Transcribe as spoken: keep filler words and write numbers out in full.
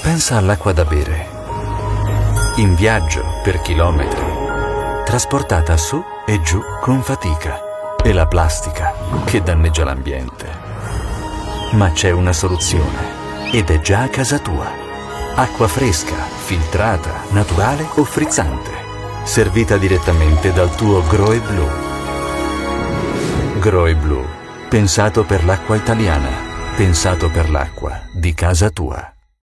Pensa all'acqua da bere, in viaggio per chilometri, trasportata su e giù con fatica, e la plastica che danneggia l'ambiente. Ma c'è una soluzione ed è già a casa tua. Acqua fresca, filtrata, naturale o frizzante, servita direttamente dal tuo Groe Blu. Groe Blu, pensato per l'acqua italiana, pensato per l'acqua di casa tua.